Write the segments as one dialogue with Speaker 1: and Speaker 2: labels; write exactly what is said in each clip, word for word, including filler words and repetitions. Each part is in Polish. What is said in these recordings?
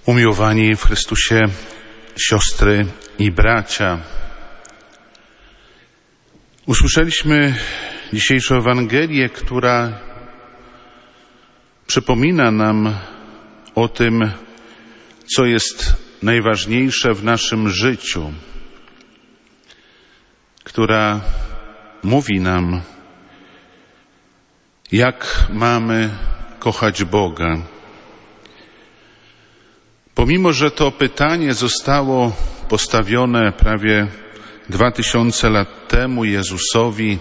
Speaker 1: Umiłowani w Chrystusie siostry i bracia, usłyszeliśmy dzisiejszą Ewangelię, która przypomina nam o tym, co jest najważniejsze w naszym życiu, która mówi nam, jak mamy kochać Boga. Pomimo że to pytanie zostało postawione prawie dwa tysiące lat temu Jezusowi,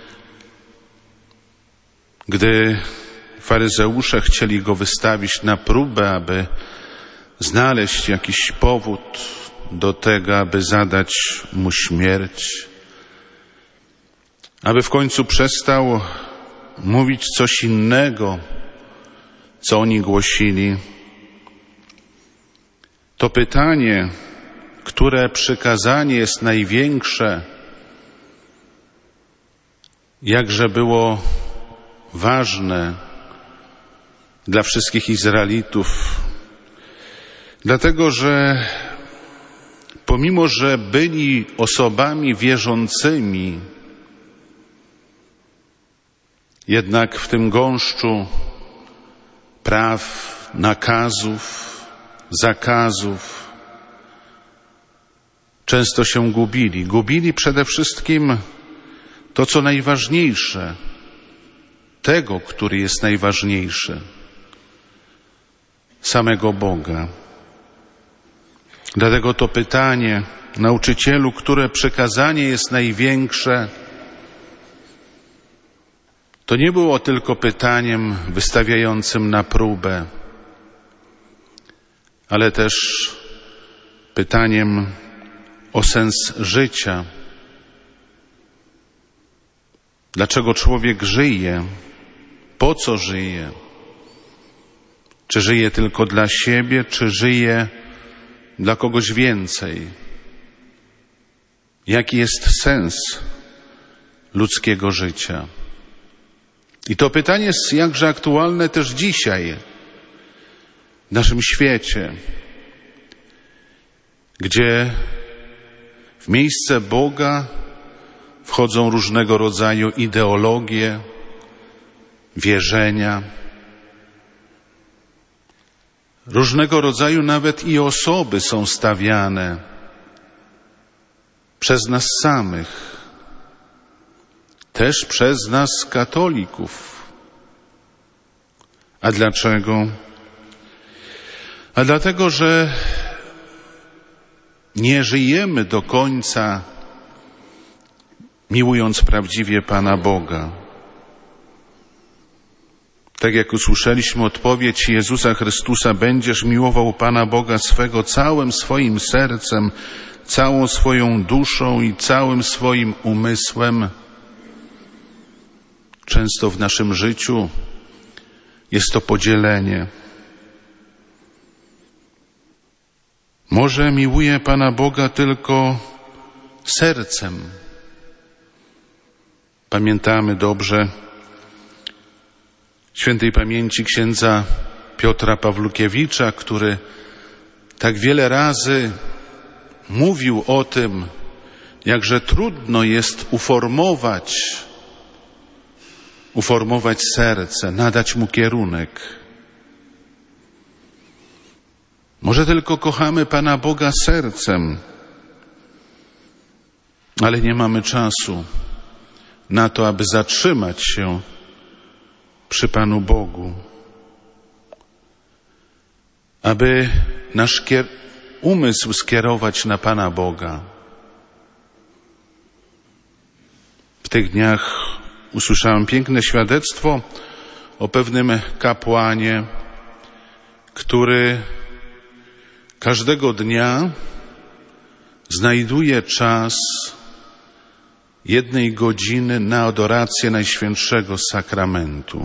Speaker 1: gdy faryzeusze chcieli Go wystawić na próbę, aby znaleźć jakiś powód do tego, aby zadać Mu śmierć, aby w końcu przestał mówić coś innego, co oni głosili. To pytanie, które przykazanie jest największe, jakże było ważne dla wszystkich Izraelitów, dlatego że pomimo że byli osobami wierzącymi, jednak w tym gąszczu praw, nakazów, zakazów często się gubili. Gubili przede wszystkim to, co najważniejsze, tego, który jest najważniejszy, samego Boga. Dlatego to pytanie, nauczycielu, które przykazanie jest największe, to nie było tylko pytaniem wystawiającym na próbę, ale też pytaniem o sens życia. Dlaczego człowiek żyje? Po co żyje? Czy żyje tylko dla siebie, czy żyje dla kogoś więcej? Jaki jest sens ludzkiego życia? I to pytanie jest jakże aktualne też dzisiaj, w naszym świecie, gdzie w miejsce Boga wchodzą różnego rodzaju ideologie, wierzenia, różnego rodzaju nawet i osoby są stawiane przez nas samych, też przez nas katolików. A dlaczego? A dlatego, że nie żyjemy do końca miłując prawdziwie Pana Boga. Tak jak usłyszeliśmy odpowiedź Jezusa Chrystusa, będziesz miłował Pana Boga swego całym swoim sercem, całą swoją duszą i całym swoim umysłem. Często w naszym życiu jest to podzielenie. Może miłuję Pana Boga tylko sercem. Pamiętamy dobrze świętej pamięci księdza Piotra Pawlukiewicza, który tak wiele razy mówił o tym, jakże trudno jest uformować, uformować serce, nadać mu kierunek. Może tylko kochamy Pana Boga sercem, ale nie mamy czasu na to, aby zatrzymać się przy Panu Bogu, aby nasz kier- umysł skierować na Pana Boga. W tych dniach usłyszałem piękne świadectwo o pewnym kapłanie, który każdego dnia znajduje czas jednej godziny na adorację Najświętszego Sakramentu.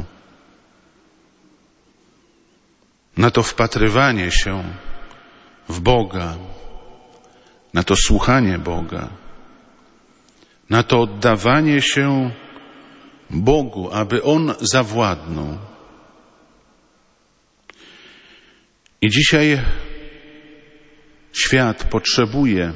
Speaker 1: Na to wpatrywanie się w Boga, na to słuchanie Boga, na to oddawanie się Bogu, aby On zawładnął. I dzisiaj Świat potrzebuje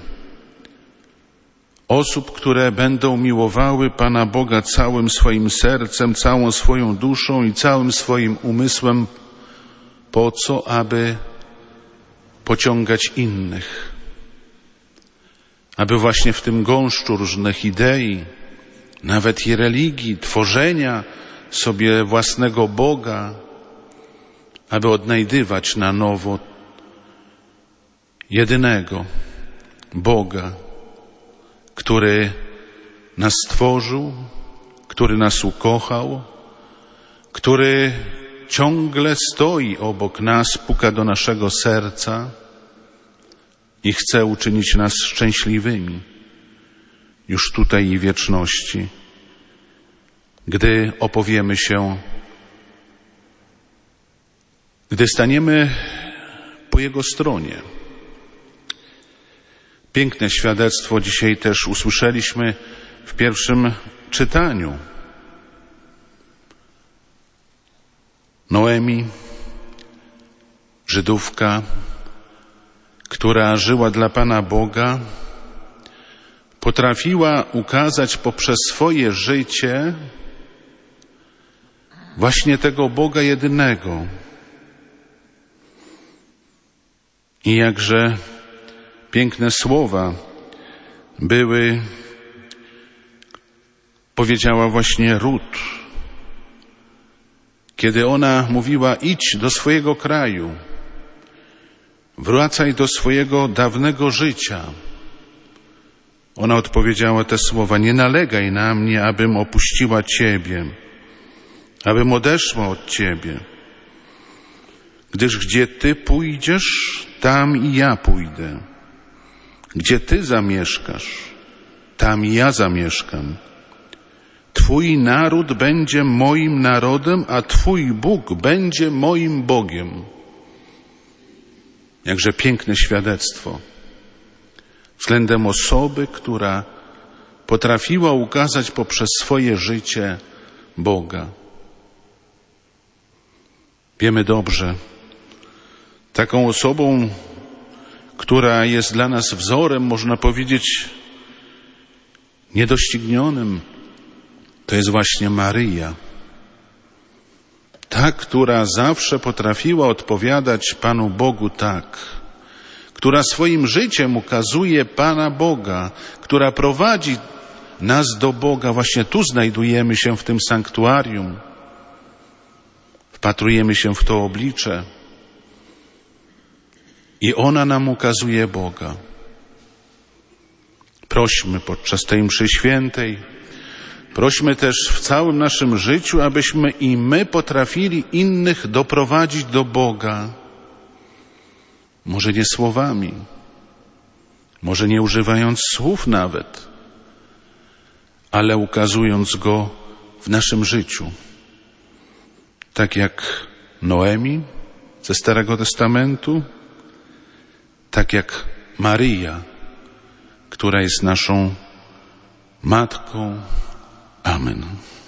Speaker 1: osób, które będą miłowały Pana Boga całym swoim sercem, całą swoją duszą i całym swoim umysłem. Po co? Aby pociągać innych. Aby właśnie w tym gąszczu różnych idei, nawet i religii, tworzenia sobie własnego Boga, aby odnajdywać na nowo jedynego Boga, który nas stworzył, który nas ukochał, który ciągle stoi obok nas, puka do naszego serca i chce uczynić nas szczęśliwymi już tutaj i w wieczności, gdy opowiemy się, gdy staniemy po Jego stronie. Piękne świadectwo dzisiaj też usłyszeliśmy w pierwszym czytaniu. Noemi, Żydówka, która żyła dla Pana Boga, potrafiła ukazać poprzez swoje życie właśnie tego Boga jedynego. I jakże piękne słowa były, powiedziała właśnie Rut, kiedy ona mówiła: idź do swojego kraju, wracaj do swojego dawnego życia. Ona odpowiedziała te słowa: nie nalegaj na mnie, abym opuściła Ciebie, abym odeszła od Ciebie, gdyż gdzie Ty pójdziesz, tam i ja pójdę. Gdzie Ty zamieszkasz, tam i ja zamieszkam. Twój naród będzie moim narodem, a Twój Bóg będzie moim Bogiem. Jakże piękne świadectwo względem osoby, która potrafiła ukazać poprzez swoje życie Boga. Wiemy dobrze, taką osobą, która jest dla nas wzorem, można powiedzieć, niedoścignionym, to jest właśnie Maryja. Ta, która zawsze potrafiła odpowiadać Panu Bogu tak, która swoim życiem ukazuje Pana Boga, która prowadzi nas do Boga. Właśnie tu znajdujemy się w tym sanktuarium. Wpatrujemy się w to oblicze. I ona nam ukazuje Boga. Prośmy podczas tej mszy świętej, prośmy też w całym naszym życiu, abyśmy i my potrafili innych doprowadzić do Boga. Może nie słowami, może nie używając słów nawet, ale ukazując Go w naszym życiu. Tak jak Noemi ze Starego Testamentu, tak jak Maryja, która jest naszą Matką. Amen.